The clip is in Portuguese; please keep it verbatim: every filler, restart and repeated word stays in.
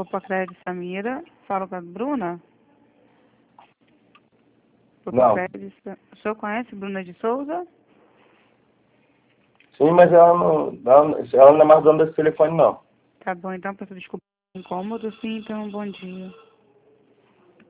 Opa, Crédito Samira. Fala com a Bruna? Opa, Não. Crédito. O senhor conhece Bruna de Souza? Sim, mas ela não, ela, ela não é mais dona desse telefone, não. Tá bom, então, peço desculpa pelo incômodo, sim, então, bom dia.